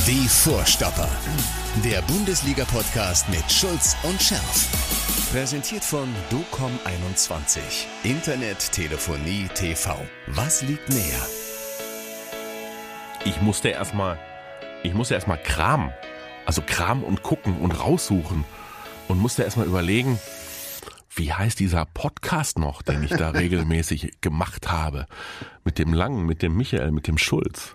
Die Vorstopper. Der Bundesliga-Podcast mit Schulz und Scherf. Präsentiert von DOCOM21. Internet, Telefonie, TV. Was liegt näher? Ich musste erstmal kramen. Also kramen und gucken und raussuchen. Und musste erstmal überlegen, wie heißt dieser Podcast noch, den ich da regelmäßig gemacht habe? Mit dem Langen, mit dem Michael, mit dem Schulz.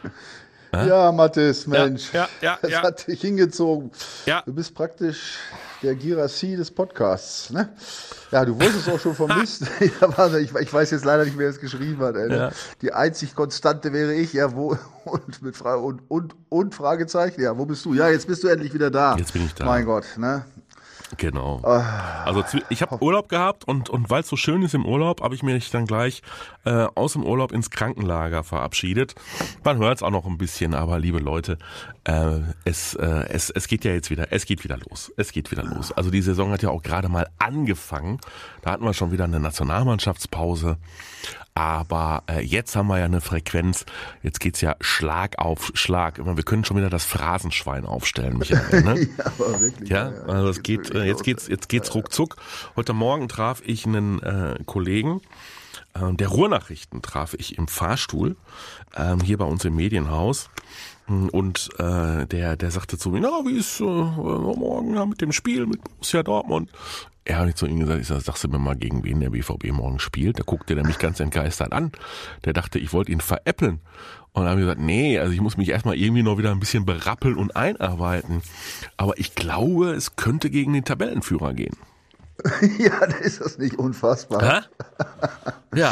Ja, Mathis, Mensch, das ja. hat dich hingezogen. Ja. Du bist praktisch der Girassi des Podcasts, ne? Ja, du wusstest auch schon vermisst. Ich weiß jetzt leider nicht, wer es geschrieben hat. Ja. Die einzig Konstante wäre ich, ja, wo und mit und Fragezeichen. Ja, wo bist du? Ja, jetzt bist du endlich wieder da. Jetzt bin ich da. Mein Gott, ne? Genau. Also ich habe Urlaub gehabt und weil es so schön ist im Urlaub, habe ich mich dann gleich aus dem Urlaub ins Krankenlager verabschiedet. Man hört es auch noch ein bisschen, aber liebe Leute, es geht ja jetzt wieder, es geht wieder los. Also die Saison hat ja auch gerade mal angefangen. Da hatten wir schon wieder eine Nationalmannschaftspause. Aber jetzt haben wir ja eine Frequenz, jetzt geht's ja Schlag auf Schlag. Wir können schon wieder das Phrasenschwein aufstellen, Michael. Ne? Ja, aber wirklich. Ja, also es geht, jetzt geht's ruckzuck. Heute Morgen traf ich einen Kollegen, der Ruhrnachrichten traf ich im Fahrstuhl, hier bei uns im Medienhaus. Und der sagte zu mir, na, wie ist morgen mit dem Spiel mit Borussia Dortmund? Er hat zu ihm gesagt, ich sag, sagst du mir mal, gegen wen der BVB morgen spielt? Da guckte der mich ganz entgeistert an. Der dachte, ich wollte ihn veräppeln. Und dann habe ich gesagt, nee, also ich muss mich erstmal irgendwie noch wieder ein bisschen berappeln und einarbeiten. Aber ich glaube, es könnte gegen den Tabellenführer gehen. Ja, ist das nicht unfassbar? Hä? Ja.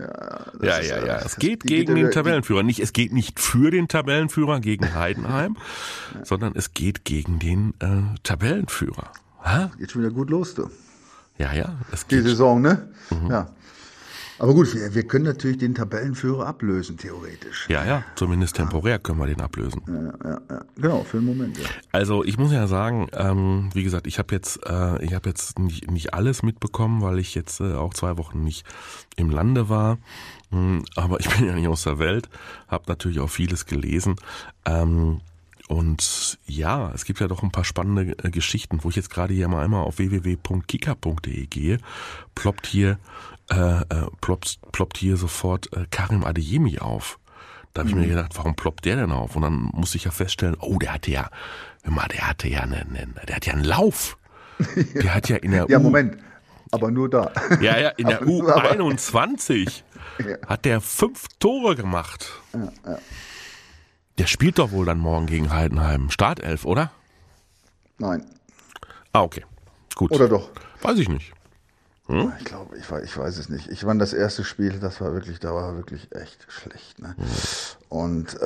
Ja. Es geht gegen den Tabellenführer. Es geht nicht für den Tabellenführer gegen Heidenheim, sondern es geht gegen den Tabellenführer. Hä? Geht schon wieder gut los, du. Ja, es geht. Die Saison, ne? Mhm. Ja. Aber gut, wir können natürlich den Tabellenführer ablösen, theoretisch. Ja, zumindest temporär können wir den ablösen. Ja. Genau, für den Moment, ja. Also ich muss ja sagen, wie gesagt, ich habe jetzt nicht alles mitbekommen, weil ich jetzt auch 2 Wochen nicht im Lande war. Aber ich bin ja nicht aus der Welt, habe natürlich auch vieles gelesen. Und ja, es gibt ja doch ein paar spannende Geschichten, wo ich jetzt gerade hier mal einmal auf www.kicker.de gehe, ploppt hier sofort Karim Adeyemi auf. Da habe ich mir gedacht, warum ploppt der denn auf? Und dann musste ich ja feststellen, der hatte ja einen Lauf. Der hat ja in der Moment, aber nur da. Ja, in der U21 hat der 5 Tore gemacht. Ja. Der spielt doch wohl dann morgen gegen Heidenheim. Startelf, oder? Nein. Okay. Gut. Oder doch? Weiß ich nicht. Ich glaube, ich weiß es nicht. Ich fand das erste Spiel, da war wirklich echt schlecht. Ne? Und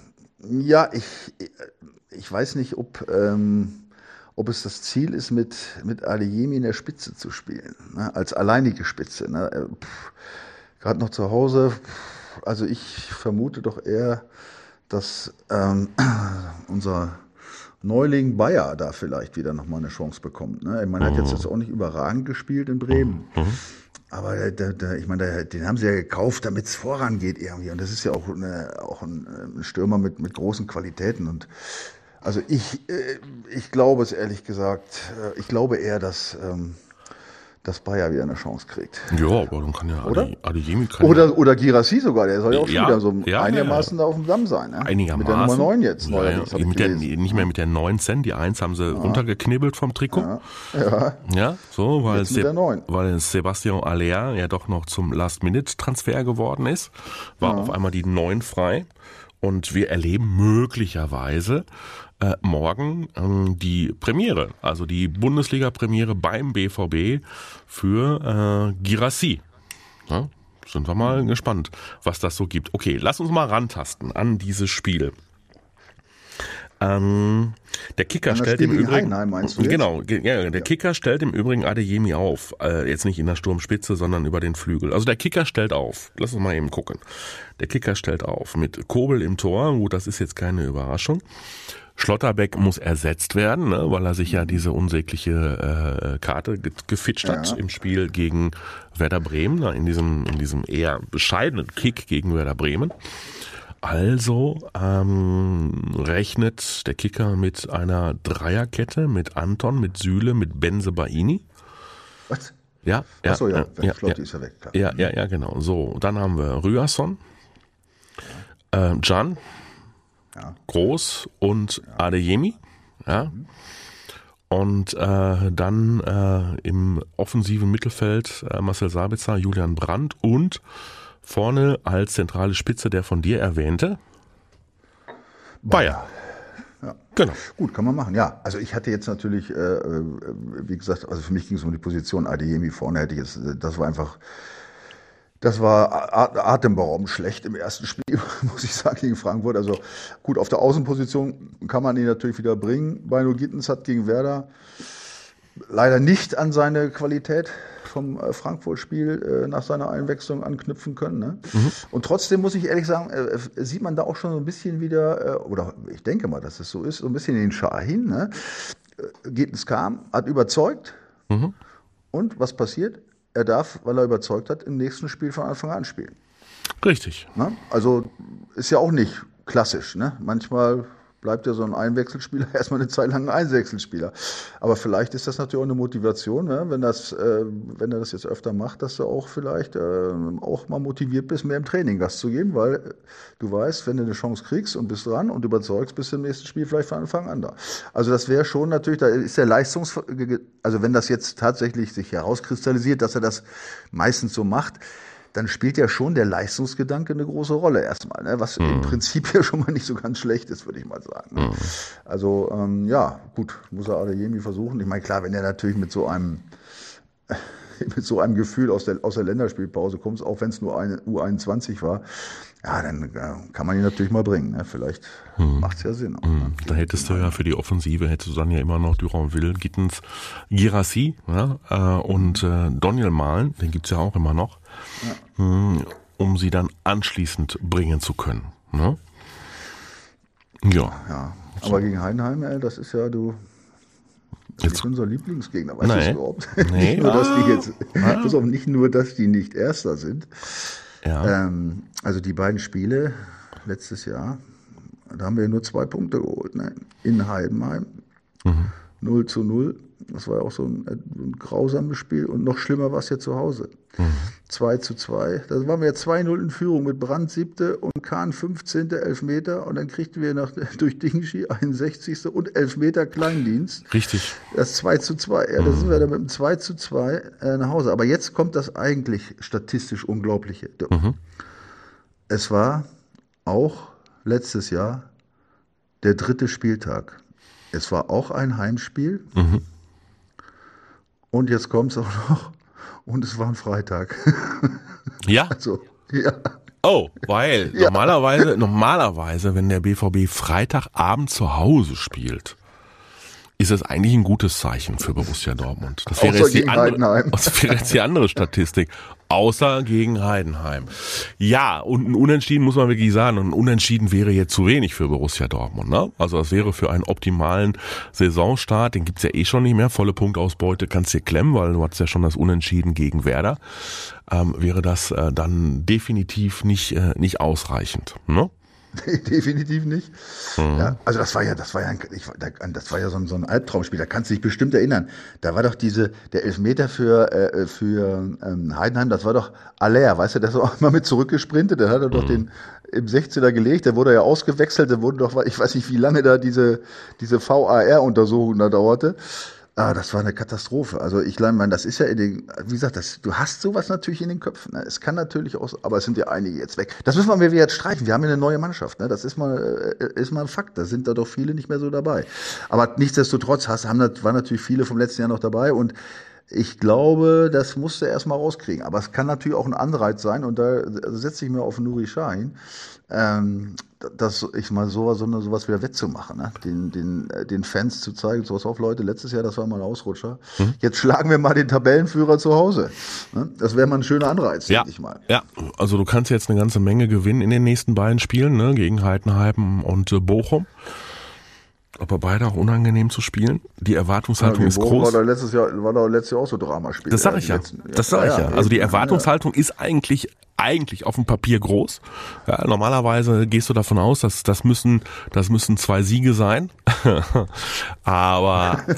ich weiß nicht, ob es das Ziel ist, mit Adeyemi in der Spitze zu spielen, ne? Als alleinige Spitze. Ne? Gerade noch zu Hause. Also ich vermute doch eher, dass unser Neuling Bayer da vielleicht wieder nochmal eine Chance bekommt. Ne? Ich meine, er hat jetzt auch nicht überragend gespielt in Bremen. Aber ich meine, den haben sie ja gekauft, damit es vorangeht irgendwie. Und das ist ja auch ein Stürmer mit großen Qualitäten. Und also ich glaube es ehrlich gesagt, ich glaube eher, dass Bayer wieder eine Chance kriegt. Ja, aber dann kann ja Adeyemi oder Girassi sogar, der soll ja auch schon wieder so einigermaßen da auf dem Damm sein. Ne? Einigermaßen. Mit der Nummer 9 jetzt. Nicht mehr mit der 19, die 1 haben sie runtergeknibbelt vom Trikot. Ja, so, weil Sebastian Aller ja doch noch zum Last-Minute-Transfer geworden ist, war auf einmal die 9 frei. Und wir erleben möglicherweise morgen die Premiere, also die Bundesliga-Premiere beim BVB für Girassi. Ja, sind wir mal gespannt, was das so gibt. Okay, lass uns mal rantasten an dieses Spiel. Der Kicker stellt im Übrigen, der Kicker stellt im Übrigen Adeyemi auf. Jetzt nicht in der Sturmspitze, sondern über den Flügel. Also der Kicker stellt auf. Lass uns mal eben gucken. Der Kicker stellt auf mit Kobel im Tor. Gut, das ist jetzt keine Überraschung. Schlotterbeck muss ersetzt werden, ne, weil er sich ja diese unsägliche Karte gefitscht hat im Spiel gegen Werder Bremen, in diesem eher bescheidenen Kick gegen Werder Bremen. Also rechnet der Kicker mit einer Dreierkette, mit Anton, mit Süle, mit Bensebaini. Was? Ja, Achso, ja, Flotti ist ja weg, klar. Ja, genau. So, dann haben wir Ryerson, Can, Groß und Adeyemi. Ja. Und dann im offensiven Mittelfeld Marcel Sabitzer, Julian Brandt und vorne als zentrale Spitze der von dir erwähnte Bayer. Ja. Genau. Gut, kann man machen. Ja, also ich hatte jetzt natürlich, wie gesagt, also für mich ging es um die Position Adeyemi vorne, hätte ich jetzt, das war atemberaubend schlecht im ersten Spiel, muss ich sagen, gegen Frankfurt. Also gut, auf der Außenposition kann man ihn natürlich wieder bringen. Beino Gittens hat gegen Werder leider nicht an seine Qualität vom Frankfurt-Spiel nach seiner Einwechslung anknüpfen können. Ne? Und trotzdem muss ich ehrlich sagen, sieht man da auch schon so ein bisschen wieder, oder ich denke mal, dass es so ist, so ein bisschen den Schahin. Ne? Gittens kam, hat überzeugt. Und was passiert? Er darf, weil er überzeugt hat, im nächsten Spiel von Anfang an spielen. Richtig. Ne? Also ist ja auch nicht klassisch. Ne? Manchmal bleibt ja so ein Einwechselspieler erstmal eine Zeit lang ein Einwechselspieler. Aber vielleicht ist das natürlich auch eine Motivation, ne? Wenn er das jetzt öfter macht, dass du auch vielleicht auch mal motiviert bist, mehr im Training Gas zu geben, weil du weißt, wenn du eine Chance kriegst und bist dran und überzeugst, bist du im nächsten Spiel vielleicht von Anfang an da. Also das wäre schon natürlich, da ist der also wenn das jetzt tatsächlich sich herauskristallisiert, dass er das meistens so macht, dann spielt ja schon der Leistungsgedanke eine große Rolle erstmal, ne? Was im Prinzip ja schon mal nicht so ganz schlecht ist, würde ich mal sagen. Ne? Also ja, gut, muss er Adeyemi versuchen. Ich meine, klar, wenn er natürlich mit so einem Gefühl aus der Länderspielpause kommt, auch wenn es nur eine U21 war, ja, dann kann man ihn natürlich mal bringen. Ne? Vielleicht macht es ja Sinn. Auch, ne? Da hättest du ja für die Offensive, hättest du dann ja immer noch Duranville, Gittens, Girassi, ja, und Doniel Malen, den gibt's ja auch immer noch, um sie dann anschließend bringen zu können. Ne? Ja. Aber gegen Heidenheim, das ist ja das ist unser Lieblingsgegner, weißt du überhaupt? Nee. Nicht nur, dass die nicht Erster sind. Ja. Also die beiden Spiele letztes Jahr, da haben wir nur 2 Punkte geholt. Ne? In Heidenheim 0:0. Das war ja auch so ein grausames Spiel. Und noch schlimmer war es ja zu Hause. 2:2. Da waren wir ja 2:0 in Führung mit Brandt 7. und Kahn 15. Elfmeter. Und dann kriegten wir durch Dingschi 61. und Elfmeter Kleindienst. Richtig. Das 2:2. Ja, da sind wir dann mit dem 2:2 nach Hause. Aber jetzt kommt das eigentlich statistisch Unglaubliche. Es war auch letztes Jahr der 3. Spieltag. Es war auch ein Heimspiel. Und jetzt kommt es auch noch. Und es war ein Freitag. Ja? Also, ja. Oh, weil normalerweise, wenn der BVB Freitagabend zu Hause spielt, ist das eigentlich ein gutes Zeichen für Borussia Dortmund. Das wäre jetzt die andere Statistik. Außer gegen Heidenheim. Ja, und ein Unentschieden muss man wirklich sagen. Und ein Unentschieden wäre jetzt zu wenig für Borussia Dortmund. Ne? Also das wäre für einen optimalen Saisonstart, den gibt's ja eh schon nicht mehr. Volle Punktausbeute kannst dir klemmen, weil du hattest ja schon das Unentschieden gegen Werder. Wäre das dann definitiv nicht ausreichend. Ne? Definitiv nicht. Ja, also das war ja so ein Albtraumspiel. Da kannst du dich bestimmt erinnern. Da war doch der Elfmeter für Heidenheim, das war doch Aller, weißt du, der ist auch mal mit zurückgesprintet, der hat er doch den im 16er gelegt, der wurde ja ausgewechselt, der wurde doch, ich weiß nicht, wie lange da diese VAR-Untersuchung da dauerte. Das war eine Katastrophe. Also ich meine, das ist ja wie gesagt, du hast sowas natürlich in den Köpfen. Ne? Es kann natürlich auch, aber es sind ja einige jetzt weg. Das müssen wir jetzt streichen. Wir haben ja eine neue Mannschaft. Ne? Das ist mal ein Fakt. Da sind da doch viele nicht mehr so dabei. Aber nichtsdestotrotz waren natürlich viele vom letzten Jahr noch dabei und ich glaube, das musste er erst mal rauskriegen. Aber es kann natürlich auch ein Anreiz sein und da setze ich mir auf Nuri Sahin, sowas wieder wettzumachen, ne? Den Fans zu zeigen, so was auf, Leute, letztes Jahr, das war mal ein Ausrutscher. Jetzt schlagen wir mal den Tabellenführer zu Hause. Ne? Das wäre mal ein schöner Anreiz, denke ich mal. Ja, also du kannst jetzt eine ganze Menge gewinnen in den nächsten beiden Spielen, ne? Gegen Heidenheim und Bochum. Aber beide auch unangenehm zu spielen. Die Erwartungshaltung ist groß. War doch letztes Jahr auch so Dramaspiel. Das sage ich ja. Also die Erwartungshaltung ist eigentlich auf dem Papier groß. Ja, normalerweise gehst du davon aus, dass das müssen 2 Siege sein. Aber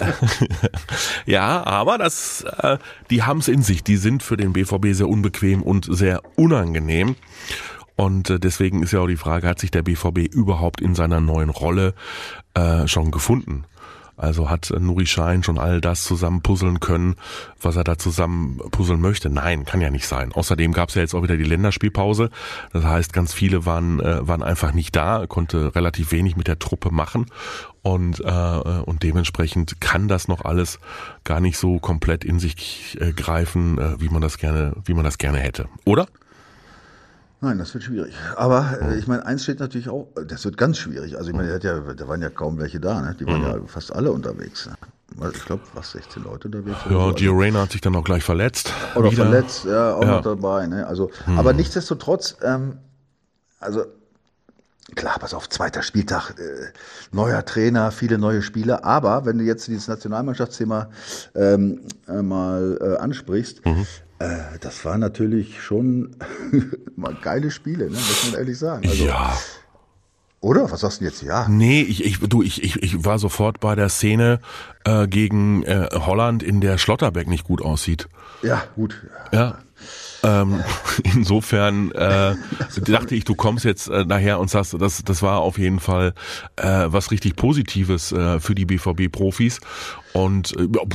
die haben es in sich. Die sind für den BVB sehr unbequem und sehr unangenehm. Und deswegen ist ja auch die Frage, hat sich der BVB überhaupt in seiner neuen Rolle schon gefunden? Also hat Nuri Sahin schon all das zusammen puzzeln können, was er da zusammen puzzeln möchte? Nein, kann ja nicht sein. Außerdem gab es ja jetzt auch wieder die Länderspielpause. Das heißt, ganz viele waren einfach nicht da, konnte relativ wenig mit der Truppe machen. Und dementsprechend kann das noch alles gar nicht so komplett in sich greifen, wie man das gerne hätte. Oder? Nein, das wird schwierig. Aber ich meine, eins steht natürlich auch, das wird ganz schwierig. Also ich meine, da waren ja kaum welche da, ne? Die waren ja fast alle unterwegs. Ne? Ich glaube, 16 Leute unterwegs. Ja, Gio Reyna hat sich dann auch gleich verletzt. Oder wieder. Verletzt, ja, auch noch dabei. Ne? Also, aber nichtsdestotrotz, also klar, pass auf, 2. Spieltag, neuer Trainer, viele neue Spieler. Aber wenn du jetzt dieses Nationalmannschaftsthema mal ansprichst, das war natürlich schon mal geile Spiele, ne? Muss man ehrlich sagen. Also, ja. Oder? Was sagst du jetzt? Ja. Nee, ich war sofort bei der Szene gegen Holland, in der Schlotterbeck nicht gut aussieht. Ja, gut. Ja. Insofern dachte ich, du kommst jetzt nachher und sagst, das war auf jeden Fall was richtig Positives für die BVB-Profis. Und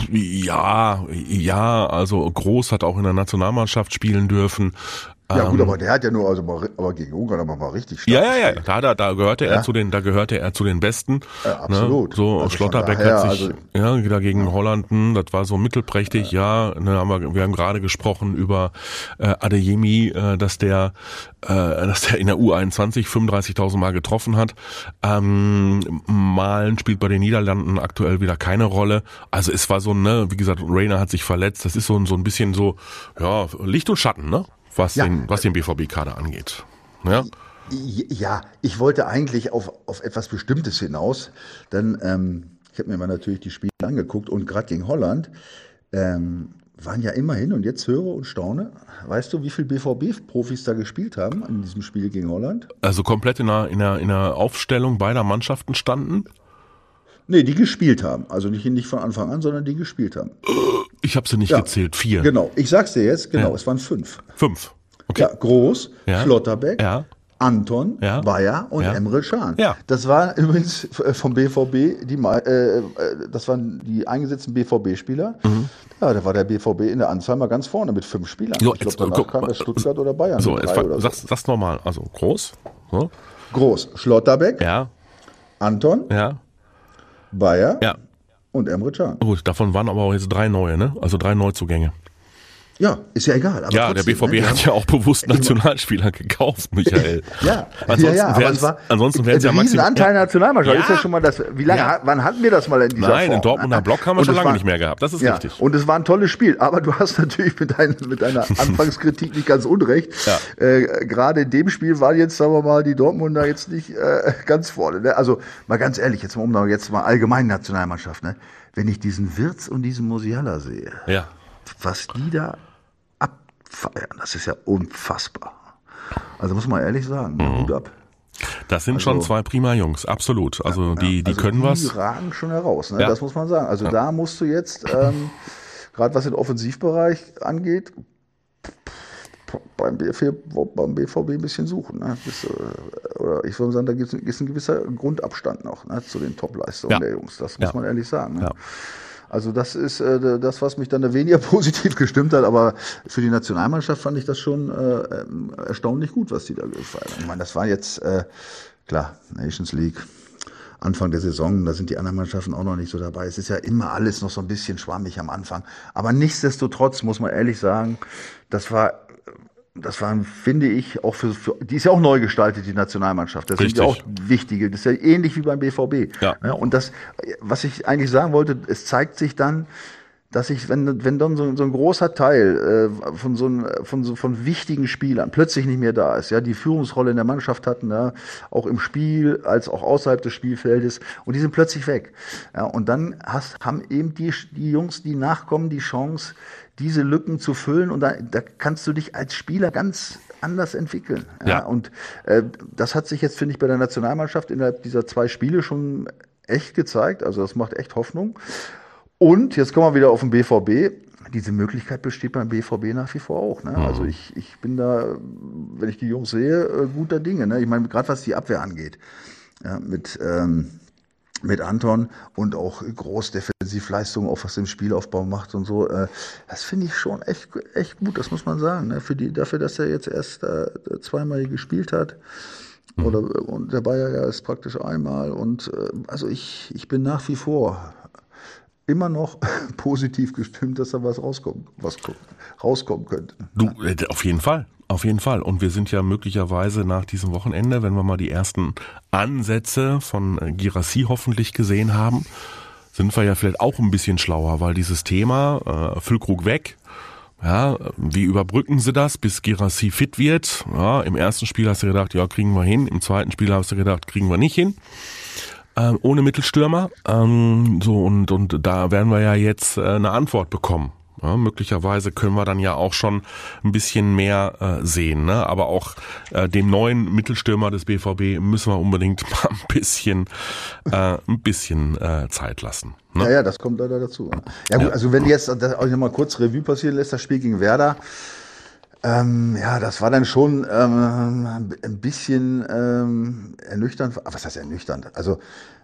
also Groß hat auch in der Nationalmannschaft spielen dürfen. Ja gut, aber der hat ja nur, aber gegen Ungarn aber mal richtig stark. Ja. Da gehörte er zu den Besten. Ja, absolut. Ne? So also Schlotterbeck hat sich wieder gegen Holland, das war so mittelprächtig. Wir haben gerade gesprochen über Adeyemi, dass der in der U21 35.000 Mal getroffen hat. Malen spielt bei den Niederlanden aktuell wieder keine Rolle. Also es war so, wie gesagt, Reyna hat sich verletzt. Das ist so ein bisschen so, ja, Licht und Schatten, ne? Was den BVB-Kader angeht. Ja? Ja, ich wollte eigentlich auf etwas Bestimmtes hinaus, denn ich habe mir mal natürlich die Spiele angeguckt und gerade gegen Holland waren ja immerhin, und jetzt höre und staune, weißt du, wie viele BVB-Profis da gespielt haben in diesem Spiel gegen Holland? Also komplett in einer Aufstellung beider Mannschaften standen? Nee, die gespielt haben. Also nicht von Anfang an, sondern die gespielt haben. Ich habe sie nicht gezählt. 4. Genau, ich sag's dir jetzt, es waren 5. 5, okay. Ja, Groß, Schlotterbeck, Anton, Bayer und Emre Can. Ja. Das war übrigens vom BVB, das waren die eingesetzten BVB-Spieler. Ja, da war der BVB in der Anzahl mal ganz vorne mit 5 Spielern. So, ich glaube, danach kam das Stuttgart oder Bayern. So, sag's nochmal. Also Groß. So. Groß, Schlotterbeck, Anton, Bayer und Emre Can. Gut, davon waren aber auch jetzt 3 neue, ne? Also 3 Neuzugänge. Ja, ist ja egal. Aber ja, trotzdem, der BVB hat ja auch bewusst Nationalspieler gekauft, Michael. Ansonsten wären es ja maximal. Anteil Nationalmannschaft ist ja schon mal das. Wann hatten wir das mal in dieser Form? Im Dortmunder Block haben wir schon lange nicht mehr gehabt. Das ist richtig. Und es war ein tolles Spiel. Aber du hast natürlich mit deiner Anfangskritik nicht ganz unrecht. Gerade in dem Spiel waren jetzt, sagen wir mal, die Dortmunder jetzt nicht ganz vorne. Ne? Also mal ganz ehrlich, jetzt mal allgemein Nationalmannschaft. Ne? Wenn ich diesen Wirtz und diesen Musiala sehe. Ja. Was die da abfeiern, das ist ja unfassbar. Also muss man ehrlich sagen, Hut ab. Das sind schon 2 prima Jungs, absolut. Also die können was. Die ragen schon heraus, ne? Das muss man sagen. Also da musst du jetzt, gerade was den Offensivbereich angeht, beim BVB ein bisschen suchen. Ne? Oder ich würde sagen, da ist ein gewisser Grundabstand noch, ne, zu den Top-Leistungen der Jungs. Das muss man ehrlich sagen. Ne? Ja. Also das ist das, was mich dann weniger positiv gestimmt hat, aber für die Nationalmannschaft fand ich das schon erstaunlich gut, was die da gefeiert haben. Ich meine, das war jetzt, klar, Nations League, Anfang der Saison, da sind die anderen Mannschaften auch noch nicht so dabei. Es ist ja immer alles noch so ein bisschen schwammig am Anfang. Aber nichtsdestotrotz muss man ehrlich sagen, das war, finde ich, auch die ist ja auch neu gestaltet, die Nationalmannschaft. Das sind ja auch wichtige. Das ist ja ähnlich wie beim BVB. Ja. Ja, und das, was ich eigentlich sagen wollte, es zeigt sich dann, dass ich, wenn dann so ein großer Teil von wichtigen Spielern plötzlich nicht mehr da ist, ja, die Führungsrolle in der Mannschaft hatten, ja, auch im Spiel als auch außerhalb des Spielfeldes, und die sind plötzlich weg. Ja, und dann haben eben die Jungs, die nachkommen, die Chance, diese Lücken zu füllen, und da kannst du dich als Spieler ganz anders entwickeln. Ja. Und das hat sich jetzt, finde ich, bei der Nationalmannschaft innerhalb dieser 2 Spiele schon echt gezeigt. Also das macht echt Hoffnung. Und jetzt kommen wir wieder auf den BVB. Diese Möglichkeit besteht beim BVB nach wie vor auch. Ne? Also ich bin da, wenn ich die Jungs sehe, guter Dinge. Ne? Ich meine, gerade was die Abwehr angeht, ja, mit Anton und auch groß Defensivleistungen, auch was im Spielaufbau macht und so, das finde ich schon echt gut, das muss man sagen. Ne? Dafür, dass er jetzt erst zweimal gespielt hat. Und der Bayer ja ist praktisch einmal. Und also ich bin nach wie vor immer noch positiv gestimmt, dass da was rauskommen könnte. Du, auf jeden Fall. Auf jeden Fall. Und wir sind ja möglicherweise nach diesem Wochenende, wenn wir mal die ersten Ansätze von Guirassy hoffentlich gesehen haben, sind wir ja vielleicht auch ein bisschen schlauer, weil dieses Thema Füllkrug weg, ja, wie überbrücken sie das, bis Guirassy fit wird? Ja, im ersten Spiel hast du gedacht, ja, kriegen wir hin. Im zweiten Spiel hast du gedacht, kriegen wir nicht hin. Ohne Mittelstürmer. So, und da werden wir ja jetzt eine Antwort bekommen. Ja, möglicherweise können wir dann ja auch schon ein bisschen mehr sehen, ne? Aber auch dem neuen Mittelstürmer des BVB müssen wir unbedingt mal ein bisschen Zeit lassen. Ne? Ja, das kommt leider dazu. Ja gut, also wenn du jetzt auch noch mal kurz Revue passieren lässt, das Spiel gegen Werder, ja, das war dann schon ein bisschen ernüchternd. Was heißt ernüchternd? Also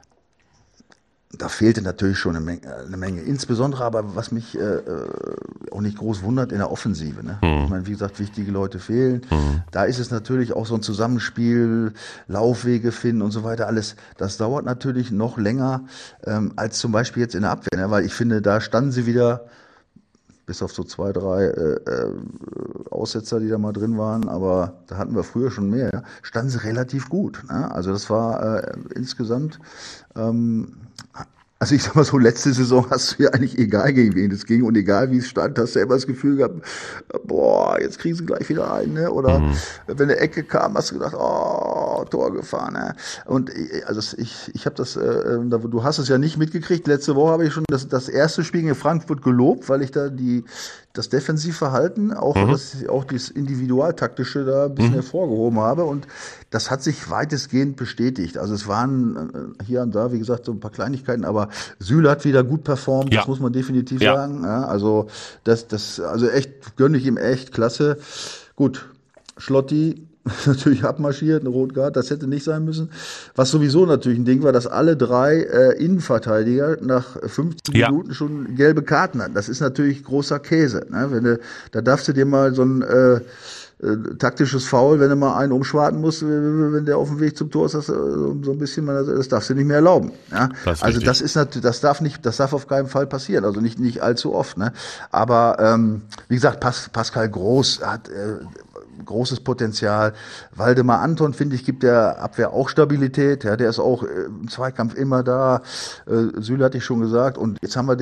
da fehlte natürlich schon eine Menge. Insbesondere aber, was mich auch nicht groß wundert, in der Offensive. Ne? Ich meine, wie gesagt, wichtige Leute fehlen. Da ist es natürlich auch so ein Zusammenspiel, Laufwege finden und so weiter. Alles, das dauert natürlich noch länger als zum Beispiel jetzt in der Abwehr. Ne? Weil ich finde, da standen sie wieder, bis auf so 2, 3 Aussetzer, die da mal drin waren, aber da hatten wir früher schon mehr, ja, standen sie relativ gut. Ne? Also das war insgesamt, also ich sag mal so, letzte Saison hast du ja eigentlich egal gegen wen es ging und egal wie es stand, hast du ja immer das Gefühl gehabt, boah, jetzt kriegen sie gleich wieder ein, ne? Oder wenn eine Ecke kam, hast du gedacht, oh, Tor gefahren, ne? Und also ich habe das, du hast es ja nicht mitgekriegt, letzte Woche habe ich schon das erste Spiel gegen Frankfurt gelobt, weil ich da das Defensivverhalten, auch das Individualtaktische da ein bisschen hervorgehoben habe, und das hat sich weitestgehend bestätigt. Also es waren hier und da, wie gesagt, so ein paar Kleinigkeiten, aber Süle hat wieder gut performt, das muss man definitiv sagen. Ja, also also echt, gönne ich ihm echt, klasse. Gut, Schlotti natürlich abmarschiert, eine Rotgard, das hätte nicht sein müssen. Was sowieso natürlich ein Ding war, dass alle 3 Innenverteidiger nach 15 Minuten schon gelbe Karten hatten. Das ist natürlich großer Käse. Ne? Da darfst du dir mal so ein taktisches Foul, wenn du mal einen umschwarten musst, wenn der auf dem Weg zum Tor ist, so ein bisschen, das darfst du nicht mehr erlauben. Ja? Also das ist natürlich, das darf auf keinen Fall passieren, also nicht allzu oft. Ne? Aber wie gesagt, Pascal Groß hat großes Potenzial. Waldemar Anton, finde ich, gibt der Abwehr auch Stabilität. Ja, der ist auch im Zweikampf immer da. Süle hatte ich schon gesagt. Und jetzt haben wir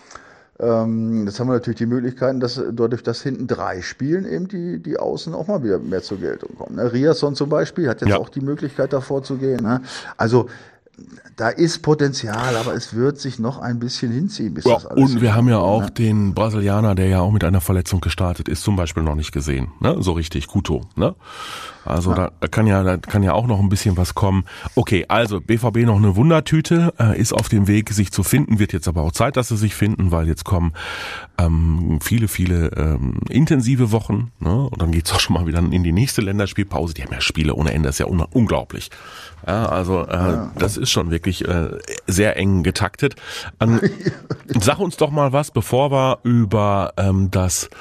natürlich die Möglichkeiten, dass dadurch, dass hinten 3 spielen, eben die Außen auch mal wieder mehr zur Geltung kommen. Ne? Riasson zum Beispiel hat jetzt auch die Möglichkeit, davor zu gehen. Ne? Also da ist Potenzial, aber es wird sich noch ein bisschen hinziehen, bis das alles. Und wir haben ja auch den Brasilianer, der ja auch mit einer Verletzung gestartet ist, zum Beispiel noch nicht gesehen, ne? So richtig, Couto, ne? Also da kann ja auch noch ein bisschen was kommen. Okay, also BVB noch eine Wundertüte, ist auf dem Weg, sich zu finden, wird jetzt aber auch Zeit, dass sie sich finden, weil jetzt kommen viele intensive Wochen, ne? Und dann geht's auch schon mal wieder in die nächste Länderspielpause. Die haben ja Spiele ohne Ende, das ist ja unglaublich. Ja, also das ist schon wirklich sehr eng getaktet. Sag uns doch mal was, bevor wir über das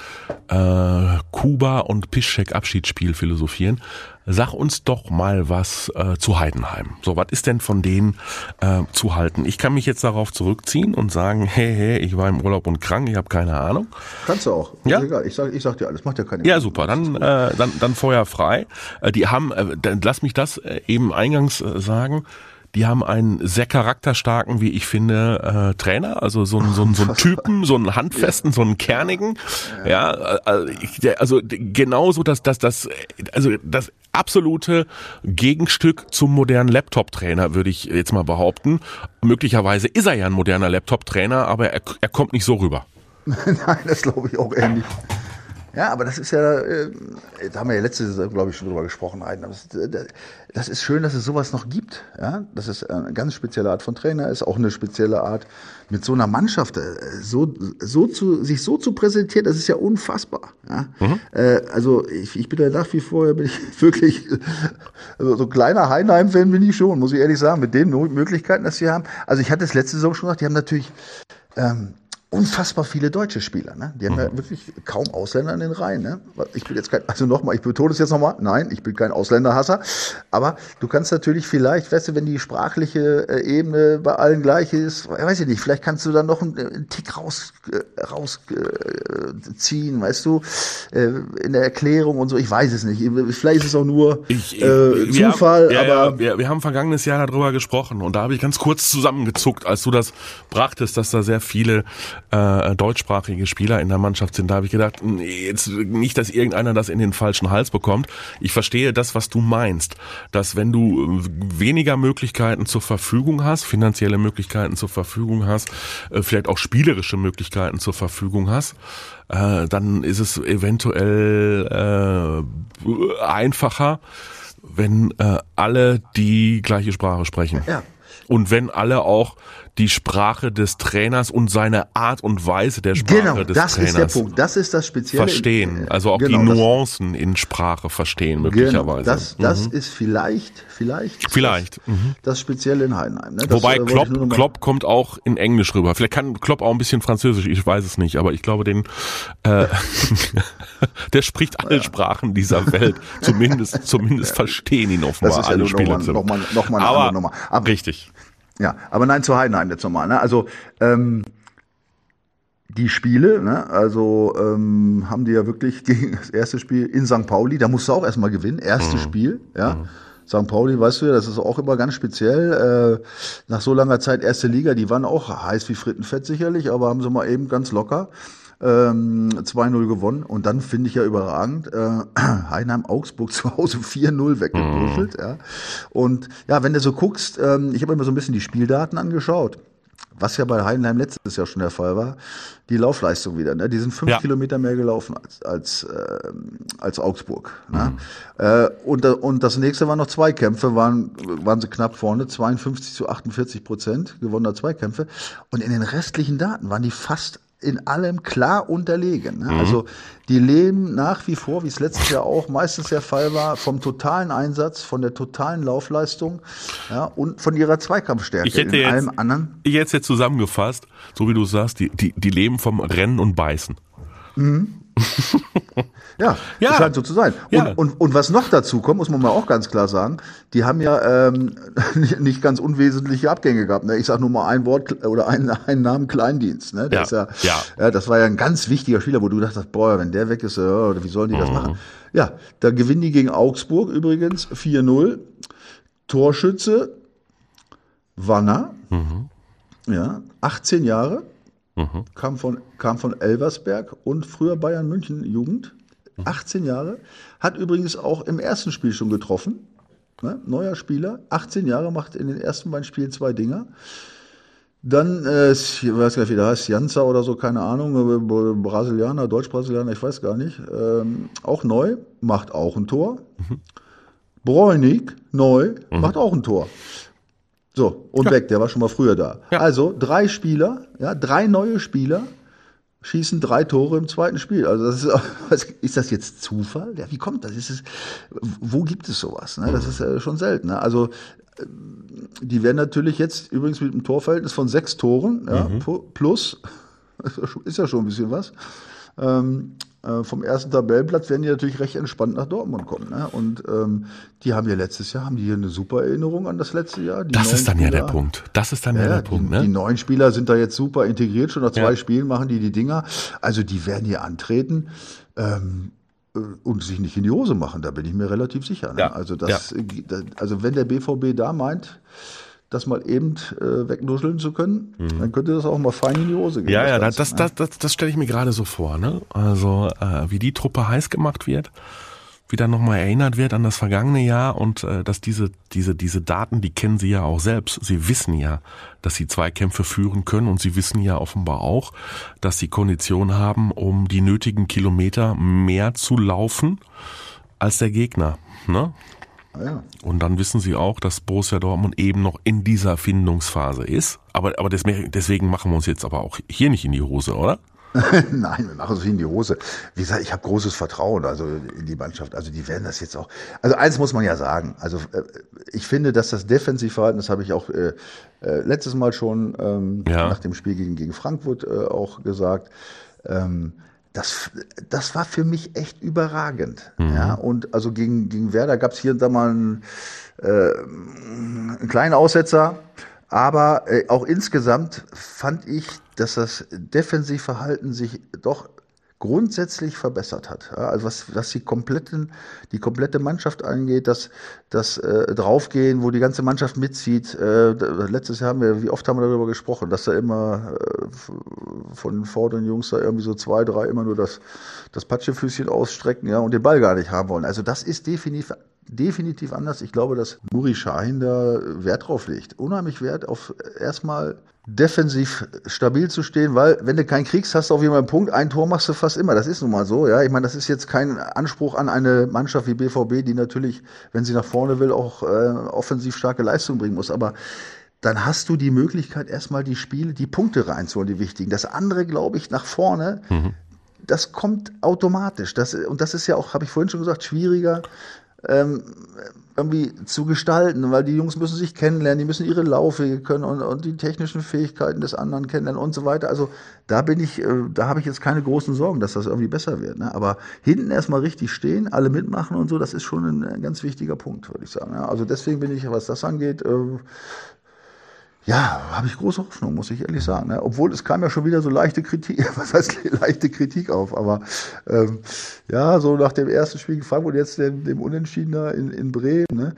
Kuba und Piszczek Abschiedsspiel philosophieren. Sag uns doch mal was zu Heidenheim. So, was ist denn von denen zu halten? Ich kann mich jetzt darauf zurückziehen und sagen, hey, ich war im Urlaub und krank, ich habe keine Ahnung. Kannst du auch. Ja? Egal. Ich sag dir alles, macht ja keine Ja, super, dann Feuer frei. Die haben, dann lass mich das eben eingangs sagen, die haben einen sehr charakterstarken, wie ich finde, Trainer, also so einen Typen, so einen handfesten, so einen kernigen, ja, also genauso das absolute Gegenstück zum modernen Laptop-Trainer, würde ich jetzt mal behaupten. Möglicherweise ist er ja ein moderner Laptop-Trainer, aber er kommt nicht so rüber. Nein, das glaube ich auch eher nicht. Ja, aber das ist ja, da haben wir ja letztes, glaube ich, schon drüber gesprochen. Das ist schön, dass es sowas noch gibt. Ja, dass es eine ganz spezielle Art von Trainer ist, auch eine spezielle Art, mit so einer Mannschaft sich so zu präsentieren, das ist ja unfassbar. Ja? Also ich bin da nach wie vor, bin ich wirklich, also so ein kleiner Heidenheim-Fan bin ich schon, muss ich ehrlich sagen, mit den Möglichkeiten, dass sie haben. Also ich hatte es letzte Saison schon gesagt, die haben natürlich unfassbar viele deutsche Spieler, ne? Die haben ja wirklich kaum Ausländer in den Reihen, ne? Ich bin jetzt ich betone es jetzt nochmal, nein, ich bin kein Ausländerhasser, aber du kannst natürlich vielleicht, weißt du, wenn die sprachliche Ebene bei allen gleich ist, weiß ich nicht, vielleicht kannst du dann noch einen Tick rausziehen, weißt du, in der Erklärung und so, ich weiß es nicht, vielleicht ist es auch nur Zufall, aber... Wir haben vergangenes Jahr darüber gesprochen und da habe ich ganz kurz zusammengezuckt, als du das brachtest, dass da sehr viele deutschsprachige Spieler in der Mannschaft sind. Da habe ich gedacht, jetzt nicht, dass irgendeiner das in den falschen Hals bekommt. Ich verstehe das, was du meinst, dass wenn du weniger Möglichkeiten zur Verfügung hast, finanzielle Möglichkeiten zur Verfügung hast, vielleicht auch spielerische Möglichkeiten zur Verfügung hast, dann ist es eventuell einfacher, wenn alle die gleiche Sprache sprechen. Ja. Und wenn alle auch die Sprache des Trainers und seine Art und Weise der Sprache des Trainers ist der Punkt. Das ist das Spezielle. Verstehen. Also auch die Nuancen in Sprache verstehen möglicherweise. Das ist vielleicht das Spezielle in Heidenheim. Ne? Wobei Klopp kommt auch in Englisch rüber. Vielleicht kann Klopp auch ein bisschen Französisch, ich weiß es nicht. Aber ich glaube, der spricht alle Sprachen dieser Welt. Zumindest verstehen ihn offenbar alle Spieler. Nochmal eine andere Nummer. Richtig. Ja, aber nein, zu Heidenheim jetzt nochmal. Ne? Also die Spiele, ne? Also haben die ja wirklich gegen das erste Spiel in St. Pauli, da musst du auch erstmal gewinnen, erstes Spiel, ja. St. Pauli, weißt du ja, das ist auch immer ganz speziell. Nach so langer Zeit erste Liga, die waren auch heiß wie Frittenfett sicherlich, aber haben sie mal eben ganz locker 2-0 gewonnen. Und dann finde ich ja überragend, Heidenheim-Augsburg zu Hause 4-0 weggebrüffelt. Ja. Und ja, wenn du so guckst, ich habe immer so ein bisschen die Spieldaten angeschaut, was ja bei Heidenheim letztes Jahr schon der Fall war, die Laufleistung wieder. Ne? Die sind 5 Kilometer mehr gelaufen als Augsburg. Ne? Und das nächste waren noch Zweikämpfe, waren sie knapp vorne, 52-48% gewonnener Zweikämpfe. Und in den restlichen Daten waren die fast in allem klar unterlegen. Ne? Also die leben nach wie vor, wie es letztes Jahr auch meistens der Fall war, vom totalen Einsatz, von der totalen Laufleistung, ja, und von ihrer Zweikampfstärke. Ich hätte jetzt zusammengefasst, so wie du sagst, die leben vom Rennen und Beißen. Ja, das scheint so zu sein. Und was noch dazu kommt, muss man mal auch ganz klar sagen, die haben ja nicht ganz unwesentliche Abgänge gehabt. Ne? Ich sage nur mal ein Wort oder einen Namen, Kleindienst. Ne? Das war ja ein ganz wichtiger Spieler, wo du dachtest, boah, wenn der weg ist, wie sollen die das machen? Ja, da gewinnen die gegen Augsburg übrigens 4-0. Torschütze Wanner, 18 Jahre. Kam von Elversberg und früher Bayern München Jugend, 18 Jahre, hat übrigens auch im ersten Spiel schon getroffen, ne? Neuer Spieler, 18 Jahre, macht in den ersten beiden Spielen 2 Dinger. Dann, ich weiß gar nicht, wie der heißt, Janza oder so, keine Ahnung, Brasilianer, Deutsch-Brasilianer, ich weiß gar nicht, auch neu, macht auch ein Tor. Bräunig, neu, macht auch ein Tor. So, und weg, der war schon mal früher da. Ja. Also 3 Spieler, 3 neue Spieler schießen 3 Tore im zweiten Spiel. Also ist das jetzt Zufall? Ja, wie kommt das? Wo gibt es sowas? Ne? Das ist ja schon selten. Ne? Also die werden natürlich jetzt übrigens mit einem Torverhältnis von 6 Toren, plus, ist ja schon ein bisschen was, vom ersten Tabellenplatz werden die natürlich recht entspannt nach Dortmund kommen. Ne? Und die haben ja letztes Jahr hier eine super Erinnerung an das letzte Jahr. Das ist dann ja der Punkt. Die 9 Spieler sind da jetzt super integriert. Schon nach 2 Spielen machen die Dinger. Also die werden hier antreten und sich nicht in die Hose machen. Da bin ich mir relativ sicher. Ne? Ja. Also wenn der BVB da meint, das mal eben wegnuscheln zu können, dann könnte das auch mal fein in die Hose gehen. Ja, das stelle ich mir gerade so vor, ne? Also wie die Truppe heiß gemacht wird, wie dann nochmal erinnert wird an das vergangene Jahr und dass diese Daten, die kennen sie ja auch selbst. Sie wissen ja, dass sie Zweikämpfe führen können und sie wissen ja offenbar auch, dass sie Kondition haben, um die nötigen Kilometer mehr zu laufen als der Gegner, ne? Ja. Und dann wissen sie auch, dass Borussia Dortmund eben noch in dieser Findungsphase ist. Aber deswegen machen wir uns jetzt aber auch hier nicht in die Hose, oder? Nein, wir machen es nicht in die Hose. Wie gesagt, ich habe großes Vertrauen also in die Mannschaft. Also die werden das jetzt auch. Also eins muss man ja sagen. Also ich finde, dass das Defensivverhalten, das habe ich auch letztes Mal schon nach dem Spiel gegen Frankfurt auch gesagt. Das war für mich echt überragend. Ja, und also gegen Werder gab es hier und da mal einen kleinen Aussetzer. Aber auch insgesamt fand ich, dass das Defensivverhalten sich doch grundsätzlich verbessert hat. Ja, also was die komplette Mannschaft angeht, das Draufgehen, wo die ganze Mannschaft mitzieht. Letztes Jahr wie oft haben wir darüber gesprochen, dass da immer von den vorderen Jungs da irgendwie so 2, 3 immer nur das Patschefüßchen ausstrecken, ja, und den Ball gar nicht haben wollen. Also das ist definitiv anders. Ich glaube, dass Nuri Sahin da Wert drauf legt. Unheimlich Wert auf erstmal defensiv stabil zu stehen, weil wenn du keinen kriegst, hast du auf jeden Fall einen Punkt. Ein Tor machst du fast immer. Das ist nun mal so. Ja, ich meine, das ist jetzt kein Anspruch an eine Mannschaft wie BVB, die natürlich, wenn sie nach vorne will, auch offensiv starke Leistung bringen muss. Aber dann hast du die Möglichkeit, erstmal die Punkte reinzuholen, die wichtigen. Das andere, glaube ich, nach vorne, das kommt automatisch. Und das ist ja auch, habe ich vorhin schon gesagt, schwieriger irgendwie zu gestalten, weil die Jungs müssen sich kennenlernen, die müssen ihre Laufwege können und die technischen Fähigkeiten des anderen kennenlernen und so weiter. Also da habe ich jetzt keine großen Sorgen, dass das irgendwie besser wird. Ne? Aber hinten erstmal richtig stehen, alle mitmachen und so, das ist schon ein ganz wichtiger Punkt, würde ich sagen. Ja? Also deswegen bin ich, was das angeht, habe ich große Hoffnung, muss ich ehrlich sagen. Ne? Obwohl es kam ja schon wieder so leichte Kritik, leichte Kritik auf. Aber so nach dem ersten Spiel gegen Frankfurt, jetzt dem Unentschieden da in Bremen. Ne?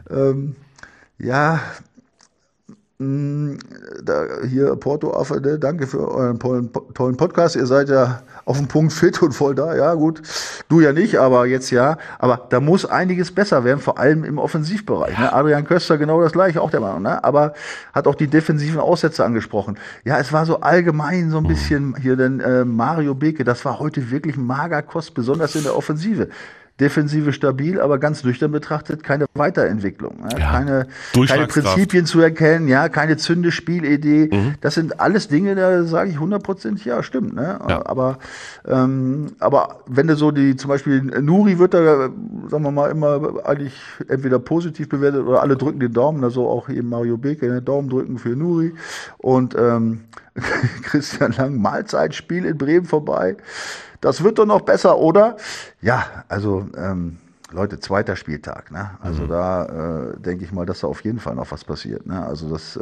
Hier Porto Affe, ne? Danke für euren tollen Podcast. Ihr seid ja auf dem Punkt fit und voll da. Ja gut, du ja nicht, aber jetzt ja. Aber da muss einiges besser werden, vor allem im Offensivbereich. Ne? Adrian Köster genau das gleiche, auch der Meinung. Ne? Aber hat auch die defensiven Aussätze angesprochen. Ja, es war so allgemein so ein bisschen hier, denn Mario Beke, das war heute wirklich Magerkost, besonders in der Offensive. Defensive stabil, aber ganz nüchtern betrachtet keine Weiterentwicklung. Keine Prinzipien zu erkennen, keine zünde Spielidee. Das sind alles Dinge, da sage ich 100%, ja, stimmt. Ne? Ja. Aber wenn du so zum Beispiel Nuri wird da, sagen wir mal, immer eigentlich entweder positiv bewertet oder alle drücken den Daumen, also auch eben Mario Beke, ne? Daumen drücken für Nuri und Christian Lang, Mahlzeitspiel in Bremen vorbei. Das wird doch noch besser, oder? Ja, also Leute, 2. Spieltag, ne? Also da denke ich mal, dass da auf jeden Fall noch was passiert, ne? Also das,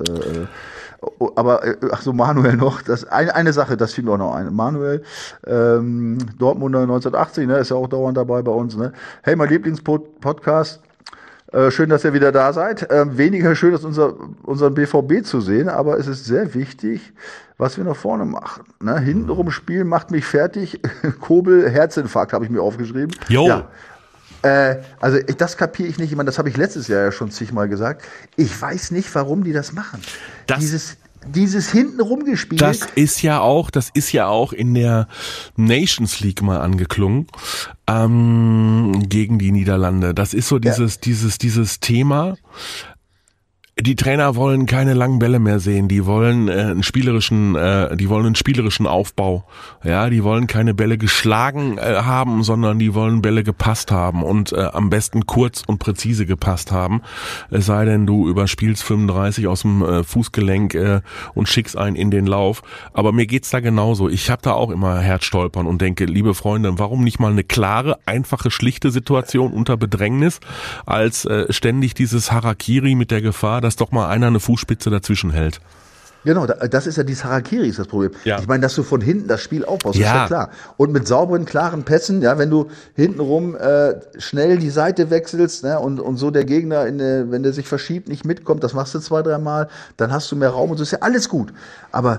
Manuel noch, eine Sache, das fiel auch noch ein. Manuel, Dortmunder 1980, ne? Ist ja auch dauernd dabei bei uns, ne? Hey, mein Lieblingspodcast. Schön, dass ihr wieder da seid. Weniger schön ist unseren BVB zu sehen, aber es ist sehr wichtig, was wir nach vorne machen. Ne? Hintenrum spielen macht mich fertig. Kobel, Herzinfarkt habe ich mir aufgeschrieben. Jo. Ja. Also das kapiere ich nicht. Ich meine, das habe ich letztes Jahr ja schon zigmal gesagt. Ich weiß nicht, warum die das machen. Dieses hinten rumgespielt. Das ist ja auch in der Nations League mal angeklungen, gegen die Niederlande. Das ist so dieses Thema. Die Trainer wollen keine langen Bälle mehr sehen. Die wollen einen spielerischen Aufbau. Ja, die wollen keine Bälle geschlagen haben, sondern die wollen Bälle gepasst haben und am besten kurz und präzise gepasst haben. Es sei denn, du überspielst 35 aus dem Fußgelenk und schickst einen in den Lauf. Aber mir geht's da genauso. Ich habe da auch immer Herzstolpern und denke, liebe Freunde, warum nicht mal eine klare, einfache, schlichte Situation unter Bedrängnis, als ständig dieses Harakiri mit der Gefahr, dass doch mal einer eine Fußspitze dazwischen hält. Genau, das ist ja die Harakiri, ist das Problem. Ja. Ich meine, dass du von hinten das Spiel aufbaust, ist Ja. ja klar. Und mit sauberen, klaren Pässen, ja, wenn du hintenrum schnell die Seite wechselst, ne, und so der Gegner, wenn der sich verschiebt, nicht mitkommt, das machst du 2-3 Mal, dann hast du mehr Raum und so, ist ja alles gut. Aber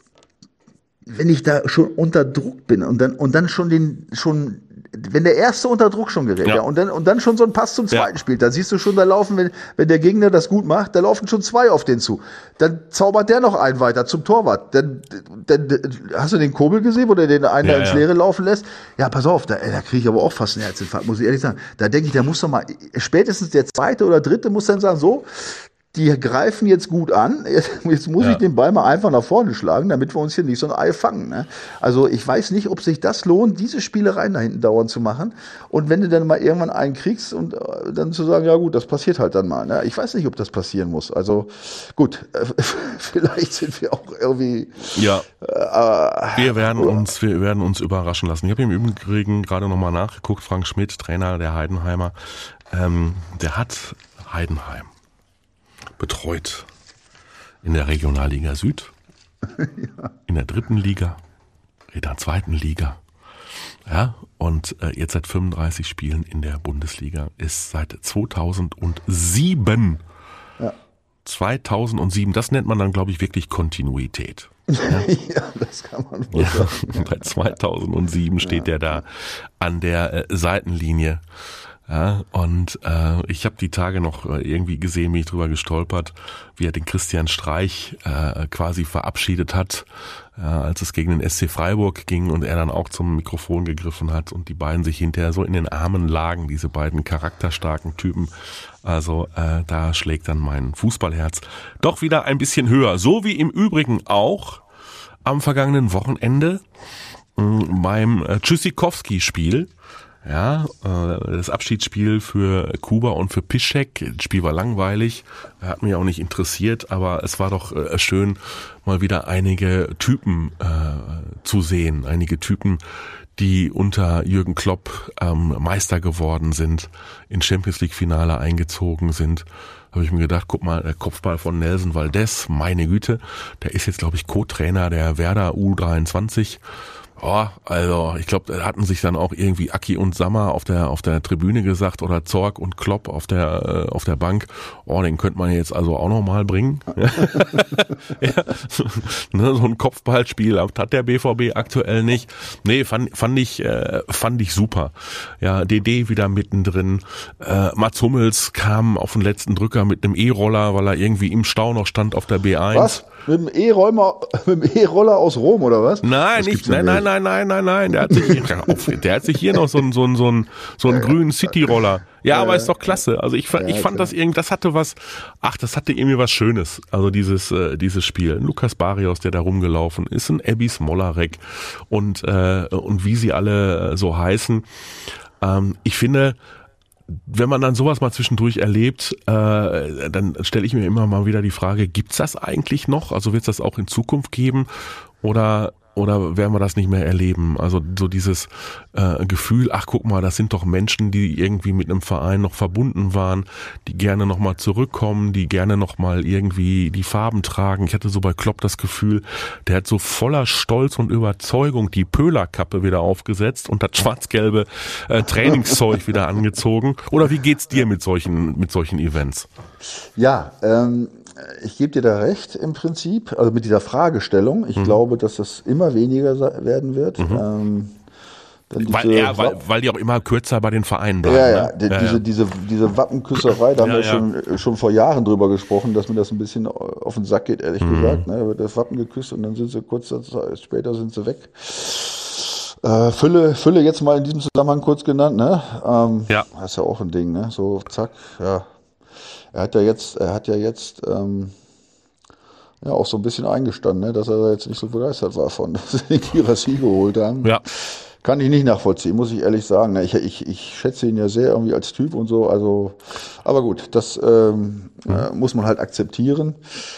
wenn ich da schon unter Druck bin und dann schon wenn der erste unter Druck schon gerät, ja, und dann schon so ein Pass zum zweiten spielt, dann siehst du schon, da laufen, wenn der Gegner das gut macht, da laufen schon 2 auf den zu. Dann zaubert der noch einen weiter zum Torwart. Dann hast du den Kobel gesehen, wo der den einen ins Leere laufen lässt? Ja, pass auf, da kriege ich aber auch fast einen Herzinfarkt, muss ich ehrlich sagen. Da denke ich, der muss doch mal, spätestens der zweite oder dritte muss dann sagen, so, die greifen jetzt gut an, jetzt muss ich den Ball mal einfach nach vorne schlagen, damit wir uns hier nicht so ein Ei fangen. Ne? Also ich weiß nicht, ob sich das lohnt, diese Spielereien da hinten dauernd zu machen. Und wenn du dann mal irgendwann einen kriegst und dann zu sagen, ja gut, das passiert halt dann mal. Ne? Ich weiß nicht, ob das passieren muss. Also gut, vielleicht sind wir auch irgendwie... Ja, wir werden uns überraschen lassen. Ich habe im Übrigen gerade nochmal nachgeguckt, Frank Schmidt, Trainer der Heidenheimer, der hat Heidenheim betreut in der Regionalliga Süd, in der 3. Liga, in der 2. Liga, ja, und jetzt seit 35 Spielen in der Bundesliga, ist seit 2007. Ja. 2007, das nennt man dann, glaube ich, wirklich Kontinuität. Ja, das kann man wohl sagen. Seit 2007 steht der da an der Seitenlinie. Ja, und ich habe die Tage noch irgendwie gesehen, bin ich drüber gestolpert, wie er den Christian Streich quasi verabschiedet hat, als es gegen den SC Freiburg ging und er dann auch zum Mikrofon gegriffen hat und die beiden sich hinterher so in den Armen lagen, diese beiden charakterstarken Typen. Also da schlägt dann mein Fußballherz doch wieder ein bisschen höher. So wie im Übrigen auch am vergangenen Wochenende beim Tschüssikowski-Spiel. Ja, das Abschiedsspiel für Kuba und für Piszczek. Das Spiel war langweilig, hat mich auch nicht interessiert, aber es war doch schön, mal wieder einige Typen zu sehen. Einige Typen, die unter Jürgen Klopp Meister geworden sind, ins Champions-League-Finale eingezogen sind. Habe ich mir gedacht, guck mal, der Kopfball von Nelson Valdez, meine Güte, der ist jetzt, glaube ich, Co-Trainer der Werder U23. Oh, also ich glaube, da hatten sich dann auch irgendwie Aki und Sammer auf der Tribüne gesagt oder Zorg und Klopp auf der Bank. Oh, den könnte man jetzt also auch noch mal bringen. Ja, so ein Kopfballspiel hat der BVB aktuell nicht. Nee, fand ich super. Ja, DD wieder mittendrin. Mats Hummels kam auf den letzten Drücker mit einem E-Roller, weil er irgendwie im Stau noch stand auf der B1. Was? Mit dem E-Roller aus Rom oder was? Nein, nicht. Nein. Der hat sich hier noch so einen grünen City-Roller. Ja, aber ist doch klasse. Also ich fand das irgendwie, das hatte irgendwie was Schönes. Also dieses Spiel. Lukas Barrios, der da rumgelaufen ist, ein Ebi Smolarek und wie sie alle so heißen. Ich finde, wenn man dann sowas mal zwischendurch erlebt, dann stelle ich mir immer mal wieder die Frage, gibt's das eigentlich noch? Also wird es das auch in Zukunft geben? Oder werden wir das nicht mehr erleben? Also so dieses Gefühl, ach guck mal, das sind doch Menschen, die irgendwie mit einem Verein noch verbunden waren, die gerne nochmal zurückkommen, die gerne nochmal irgendwie die Farben tragen. Ich hatte so bei Klopp das Gefühl, der hat so voller Stolz und Überzeugung die Pöhlerkappe wieder aufgesetzt und das schwarz-gelbe Trainingszeug wieder angezogen. Oder wie geht's dir mit solchen Events? Ja, ich gebe dir da recht im Prinzip, also mit dieser Fragestellung. Ich glaube, dass das immer weniger werden wird. Weil die auch immer kürzer bei den Vereinen bleiben. Ja. Diese Wappenküsserei, da haben wir schon vor Jahren drüber gesprochen, dass mir das ein bisschen auf den Sack geht, ehrlich gesagt. Ne? Da wird das Wappen geküsst und dann sind sie kurz später sind sie weg. Fülle jetzt mal in diesem Zusammenhang kurz genannt, ne? Das ist ja auch ein Ding, ne? So, zack, ja. Er hat ja jetzt auch so ein bisschen eingestanden, ne, dass er da jetzt nicht so begeistert war von, dass sie den Girassi geholt haben. Ja. Kann ich nicht nachvollziehen, muss ich ehrlich sagen. Ne. Ich schätze ihn ja sehr irgendwie als Typ und so. Also, aber gut, das muss man halt akzeptieren.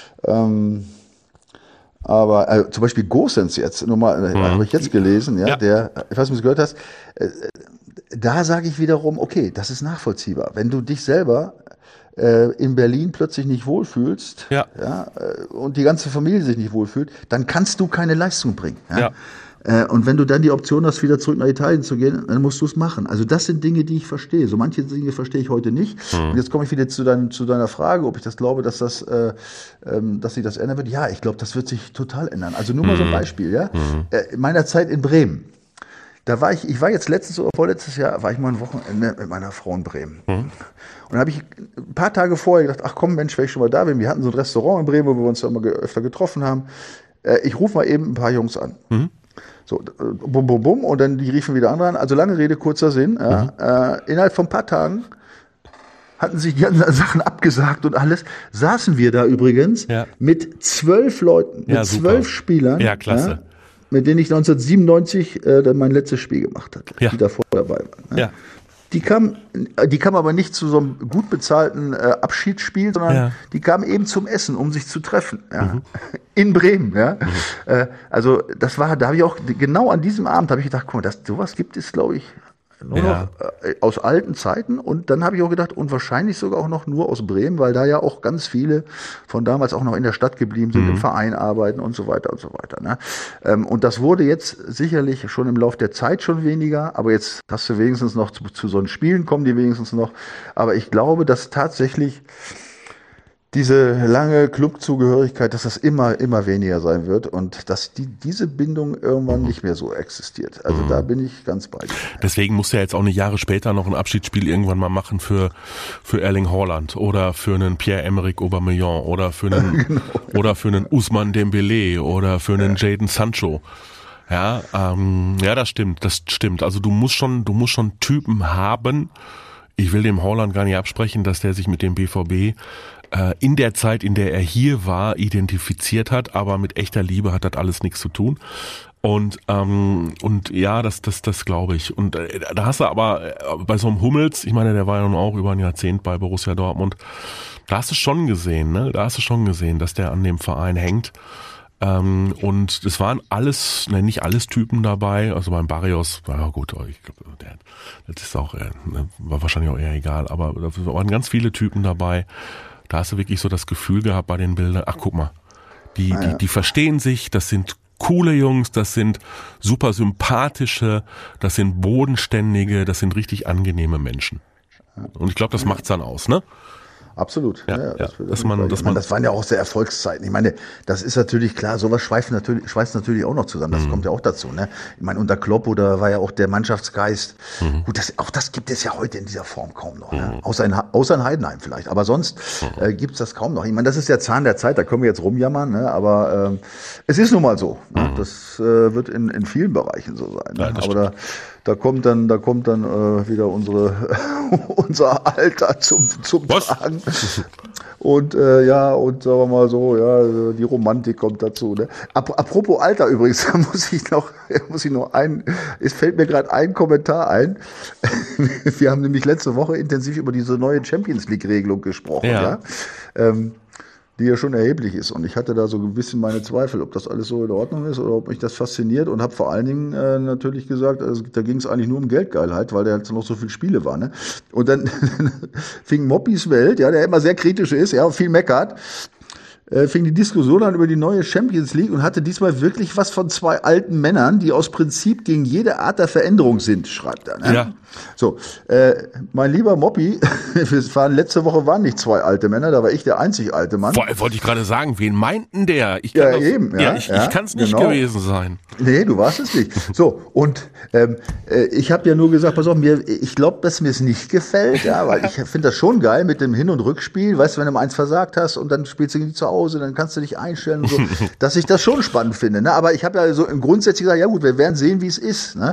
Aber zum Beispiel Gosens jetzt, habe ich jetzt gelesen, ja. Der, ich weiß nicht, ob du es gehört hast, da sage ich wiederum, okay, das ist nachvollziehbar. Wenn du dich selber in Berlin plötzlich nicht wohlfühlst, und die ganze Familie sich nicht wohlfühlt, dann kannst du keine Leistung bringen. Ja? Und wenn du dann die Option hast, wieder zurück nach Italien zu gehen, dann musst du es machen. Also das sind Dinge, die ich verstehe. So manche Dinge verstehe ich heute nicht. Und jetzt komme ich wieder zu deiner Frage, ob ich das glaube, dass sich das ändern wird. Ja, ich glaube, das wird sich total ändern. Also nur mal so ein Beispiel. Ja? In meiner Zeit in Bremen, ich war jetzt letztes oder vorletztes Jahr, war ich mal ein Wochenende mit meiner Frau in Bremen. Und dann habe ich ein paar Tage vorher gedacht, ach komm Mensch, wenn ich schon mal da bin, wir hatten so ein Restaurant in Bremen, wo wir uns ja immer öfter getroffen haben. Ich rufe mal eben ein paar Jungs an. So, bum, bum, bum, und dann die riefen wieder andere an. Also lange Rede, kurzer Sinn. Innerhalb von ein paar Tagen hatten sich die ganzen Sachen abgesagt und alles. Saßen wir da übrigens mit 12 Leuten, mit 12 Spielern. Ja, klasse. Mit denen ich 1997 mein letztes Spiel gemacht hatte, die da vorher dabei waren. Ja. Die kamen aber nicht zu so einem gut bezahlten Abschiedsspiel, sondern die kamen eben zum Essen, um sich zu treffen. Ja. In Bremen. Ja. Also da habe ich auch, genau an diesem Abend habe ich gedacht, guck mal, sowas gibt es, glaube ich, nur noch aus alten Zeiten. Und dann habe ich auch gedacht, und wahrscheinlich sogar auch noch nur aus Bremen, weil da ja auch ganz viele von damals auch noch in der Stadt geblieben sind, im Verein arbeiten und so weiter und so weiter. Ne? Und das wurde jetzt sicherlich schon im Lauf der Zeit schon weniger, aber jetzt hast du wenigstens noch zu so Spielen kommen die wenigstens noch. Aber ich glaube, dass tatsächlich diese lange Clubzugehörigkeit, dass das immer weniger sein wird und dass diese Bindung irgendwann nicht mehr so existiert. Also da bin ich ganz bei dir. Deswegen musst du ja jetzt auch nicht Jahre später noch ein Abschiedsspiel irgendwann mal machen für Erling Haaland oder für einen Pierre-Emerick Aubameyang oder für einen oder für einen Ousmane Dembélé oder für einen Jadon Sancho. Ja, das stimmt. Also du musst schon Typen haben. Ich will dem Haaland gar nicht absprechen, dass der sich mit dem BVB in der Zeit, in der er hier war, identifiziert hat, aber mit echter Liebe hat das alles nichts zu tun. Und ja, das glaube ich. Und da hast du aber bei so einem Hummels, ich meine, der war ja nun auch über ein Jahrzehnt bei Borussia Dortmund, da hast du schon gesehen, dass der an dem Verein hängt. Und es waren nicht alles Typen dabei, also beim Barrios, ja gut, ich glaube, das ist auch, war wahrscheinlich auch eher egal, aber da waren ganz viele Typen dabei. Da hast du wirklich so das Gefühl gehabt bei den Bildern, ach guck mal, die verstehen sich, das sind coole Jungs, das sind super sympathische, das sind bodenständige, das sind richtig angenehme Menschen. Und ich glaube, das macht's dann aus, ne? Absolut. Das waren ja auch sehr Erfolgszeiten. Ich meine, das ist natürlich klar, sowas schweißt natürlich auch noch zusammen. Das kommt ja auch dazu. Ne? Ich meine, unter Kloppo, da war ja auch der Mannschaftsgeist. Gut, auch das gibt es ja heute in dieser Form kaum noch. Ne? Außer in Heidenheim vielleicht. Aber sonst gibt es das kaum noch. Ich meine, das ist der Zahn der Zeit, da können wir jetzt rumjammern. Ne? Aber es ist nun mal so. Ne? Das wird in vielen Bereichen so sein. Ne? Aber da kommt dann wieder unser Alter zum Tragen. Und und sagen wir mal so, die Romantik kommt dazu. Ne? Apropos Alter übrigens, da es fällt mir gerade ein Kommentar ein. Wir haben nämlich letzte Woche intensiv über diese neue Champions-League-Regelung gesprochen, die ja schon erheblich ist. Und ich hatte da so ein bisschen meine Zweifel, ob das alles so in Ordnung ist oder ob mich das fasziniert, und habe vor allen Dingen natürlich gesagt, also, da ging es eigentlich nur um Geldgeilheit, weil da halt noch so viele Spiele waren. Ne? Und dann fing Moppis Welt, der immer sehr kritisch ist, und viel meckert, fing die Diskussion an über die neue Champions League und hatte diesmal wirklich was von zwei alten Männern, die aus Prinzip gegen jede Art der Veränderung sind, schreibt er. Ne? Ja. So, mein lieber Moppi, letzte Woche waren nicht zwei alte Männer, da war ich der einzig alte Mann. Wollte ich gerade sagen, wen meinten der? Ich kann es nicht gewesen sein. Nee, du warst es nicht. So, und ich habe ja nur gesagt, pass auf, ich glaube, dass mir es nicht gefällt, weil ich finde das schon geil mit dem Hin- und Rückspiel, weißt du, wenn du mal eins versagt hast und dann spielst du zu Hause, dann kannst du dich einstellen und so, dass ich das schon spannend finde. Ne? Aber ich habe ja so im Grundsätzlich gesagt, ja gut, wir werden sehen, wie es ist. Ne?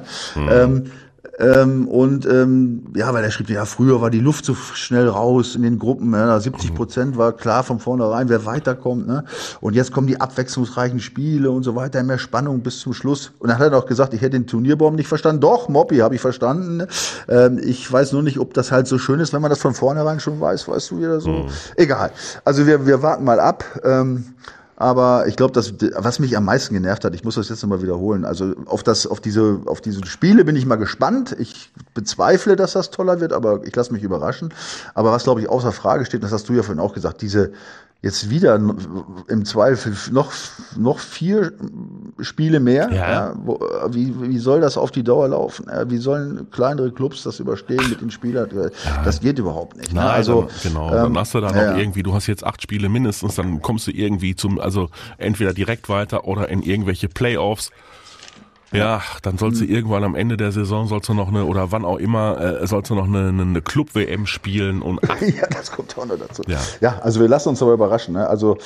Weil er schrieb, früher war die Luft so schnell raus in den Gruppen, 70% war klar von vornherein, wer weiterkommt, ne? Und jetzt kommen die abwechslungsreichen Spiele und so weiter, mehr Spannung bis zum Schluss. Und dann hat er auch gesagt, ich hätte den Turnierbaum nicht verstanden. Doch, Moppi, habe ich verstanden. Ich weiß nur nicht, ob das halt so schön ist, wenn man das von vornherein schon weiß, weißt du wieder so. Egal. Also wir warten mal ab. Aber ich glaube, was mich am meisten genervt hat, ich muss das jetzt nochmal wiederholen, also auf diese Spiele bin ich mal gespannt. Ich bezweifle, dass das toller wird, aber ich lasse mich überraschen. Aber was, glaube ich, außer Frage steht, das hast du ja vorhin auch gesagt, diese jetzt wieder im Zweifel noch 4 Spiele mehr. Ja. Wie soll das auf die Dauer laufen? Wie sollen kleinere Clubs das überstehen mit den Spielern? Das geht überhaupt nicht. Nein, also genau. Dann hast du da noch irgendwie, du hast jetzt 8 Spiele mindestens, dann kommst du irgendwie also entweder direkt weiter oder in irgendwelche Playoffs. Ja, dann sollst du irgendwann am Ende der Saison oder wann auch immer, sollst du noch eine Club-WM spielen und ja, das kommt auch noch dazu. Ja, also wir lassen uns aber überraschen. Ne? Also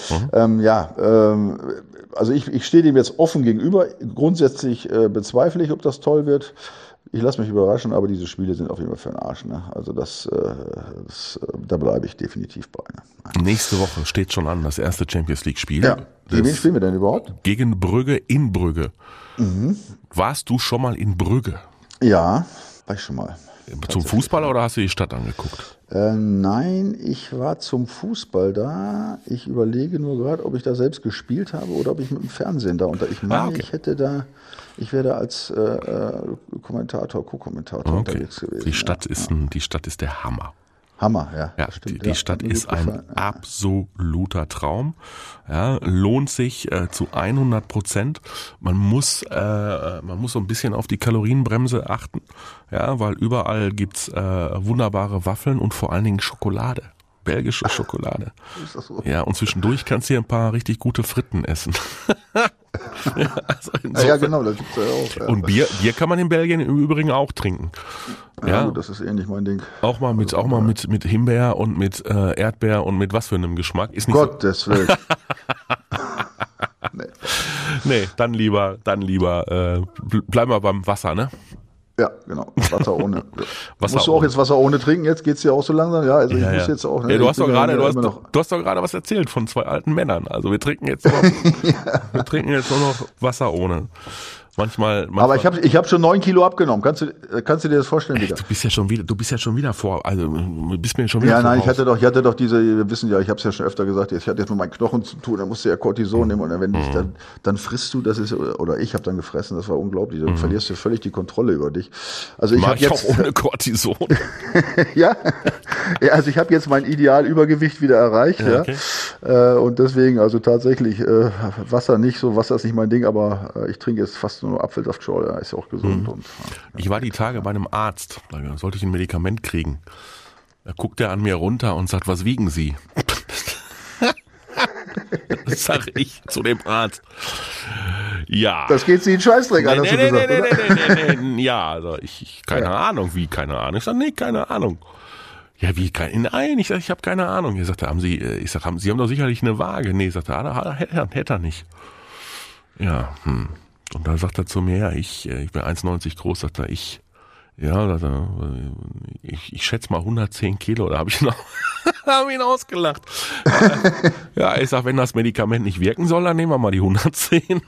also ich stehe dem jetzt offen gegenüber. Grundsätzlich bezweifle ich, ob das toll wird. Ich lasse mich überraschen, aber diese Spiele sind auf jeden Fall für den Arsch. Ne? Also da bleibe ich definitiv bei. Ne? Nächste Woche steht schon an, das erste Champions-League-Spiel. Ja. Gegen wen spielen wir denn überhaupt? Gegen Brügge in Brügge. Mhm. Warst du schon mal in Brügge? Ja, war ich schon mal. Zum Fußball oder hast du die Stadt angeguckt? Nein, ich war zum Fußball da. Ich überlege nur gerade, ob ich da selbst gespielt habe oder ob ich mit dem Fernsehen da unter. Ich meine, ich wäre da als Co-Kommentator unterwegs gewesen. Die Stadt ist der Hammer. Hammer, ja. Ja, die Stadt ist ein absoluter Traum. Ja, lohnt sich zu 100%. Man muss so ein bisschen auf die Kalorienbremse achten, ja, weil überall gibt's wunderbare Waffeln und vor allen Dingen Schokolade. Belgische Schokolade. Ist das so? Ja, und zwischendurch kannst du hier ein paar richtig gute Fritten essen. Ja, genau, das gibt's ja auch. Ja. Und Bier kann man in Belgien im Übrigen auch trinken. Ja, gut, das ist nicht mein Ding. Auch mal mit Himbeer und mit Erdbeer und mit was für einem Geschmack. Ist nicht Gottes Willen. Nee, dann lieber bleiben wir beim Wasser, ne? Ja, genau. Wasser ohne. Musst du auch jetzt Wasser ohne trinken? Jetzt geht's dir auch so langsam? Ja, also ich muss jetzt auch. Ne? Ja, du hast doch gerade was erzählt von 2 alten Männern. Also wir trinken jetzt nur noch Wasser ohne. Manchmal. Aber ich hab schon 9 Kilo abgenommen. Kannst du dir das vorstellen, wieder? Du bist ja schon wieder vor. Also du bist mir schon wieder. Ja, nein, ich hatte doch diese. Wir wissen ja, ich habe es ja schon öfter gesagt. Ich hatte jetzt mit meinen Knochen zu tun. Da musst du ja Cortison nehmen und wenn dann frisst du. Das ist oder ich habe dann gefressen. Das war unglaublich. Dann verlierst du völlig die Kontrolle über dich. Also ich habe jetzt auch ohne Cortison. Ja, also ich habe jetzt mein Idealübergewicht wieder erreicht. Ja, okay. Und deswegen also tatsächlich Wasser ist nicht mein Ding. Aber ich trinke jetzt fast nur Apfelsaftschorle, ist ja auch gesund. Und, ich war die Tage bei einem Arzt, da sollte ich ein Medikament kriegen. Da guckt er an mir runter und sagt, was wiegen Sie? Das sag ich zu dem Arzt. Ja. Das geht Sie in Scheißdreck an, hast du gesagt, Nee. Ja, also keine Ahnung. Ich sag, nee, keine Ahnung. Ja, nein, ich habe keine Ahnung. Er sagte, Sie haben doch sicherlich eine Waage. Nee, sagte er, hätte er nicht. Ja, Und dann sagt er zu mir, ja, ich bin 1,90 groß, sagt er, ich schätze mal 110 Kilo, da habe ich ihn ausgelacht. Ja, ich sag, wenn das Medikament nicht wirken soll, dann nehmen wir mal die 110.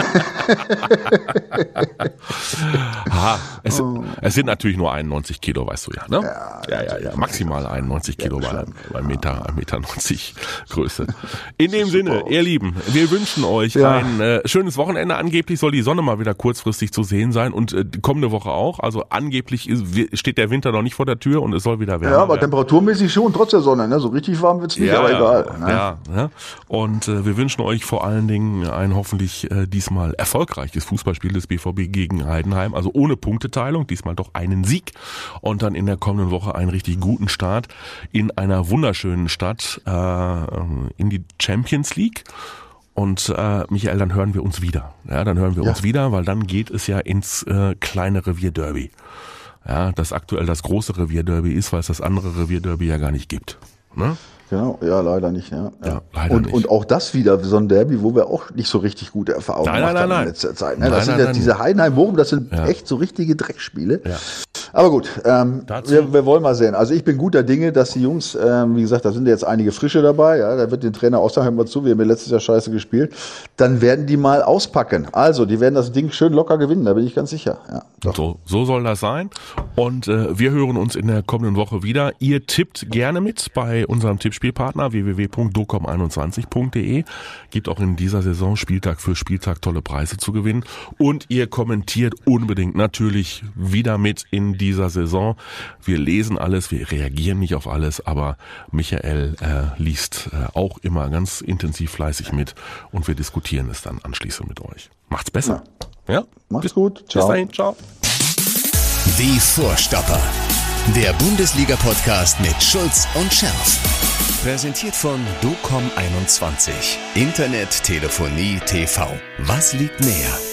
Es sind natürlich nur 91 Kilo, weißt du ja, ne? Ja, maximal 91 Kilo bei 1,90 Meter Größe. In dem Sinne, ihr Lieben, wir wünschen euch ein schönes Wochenende. Angeblich soll die Sonne mal wieder kurzfristig zu sehen sein und kommende Woche auch. Also angeblich steht der Winter noch nicht vor der Tür und es soll wieder wärmer. Ja, aber temperaturmäßig schon, trotz der Sonne. Ne? So richtig warm wird's nicht, aber egal. Ne? Ja. Und wir wünschen euch vor allen Dingen ein hoffentlich diesmal erfolgreiches Fußballspiel des BVB gegen Heidenheim. Also ohne Punkteteilung, diesmal doch einen Sieg. Und dann in der kommenden Woche einen richtig guten Start in einer wunderschönen Stadt in die Champions League. Und Michael, dann hören wir uns wieder. Ja, uns wieder, weil dann geht es ja ins kleine Revierderby. Ja, das aktuell das große Revierderby ist, weil es das andere Revierderby ja gar nicht gibt. Ne? Genau, ja, leider nicht. Ja. Leider nicht. Und auch das wieder so ein Derby, wo wir auch nicht so richtig gute Erfahrungen gemacht haben in letzter Zeit. Ne? Das sind diese Heidenheim-Bochum, das sind echt so richtige Dreckspiele. Ja. Aber gut, wir wollen mal sehen. Also ich bin guter Dinge, dass die Jungs, wie gesagt, da sind ja jetzt einige Frische dabei, ja, da wird den Trainer auch sagen, hör mal zu, wir haben ja letztes Jahr scheiße gespielt, dann werden die mal auspacken. Also, die werden das Ding schön locker gewinnen, da bin ich ganz sicher. Ja, doch. So soll das sein. Und wir hören uns in der kommenden Woche wieder. Ihr tippt gerne mit bei unserem Tippspielpartner www.docom21.de. Gibt auch in dieser Saison Spieltag für Spieltag tolle Preise zu gewinnen. Und ihr kommentiert unbedingt natürlich wieder mit in dieser Saison. Wir lesen alles, wir reagieren nicht auf alles, aber Michael liest auch immer ganz intensiv fleißig mit und wir diskutieren es dann anschließend mit euch. Macht's besser. Ja? Macht's gut. Ciao. Bis dahin. Ciao. Die Vorstopper. Der Bundesliga-Podcast mit Schulz und Scherf. Präsentiert von Docom21. Internet, Telefonie, TV. Was liegt näher?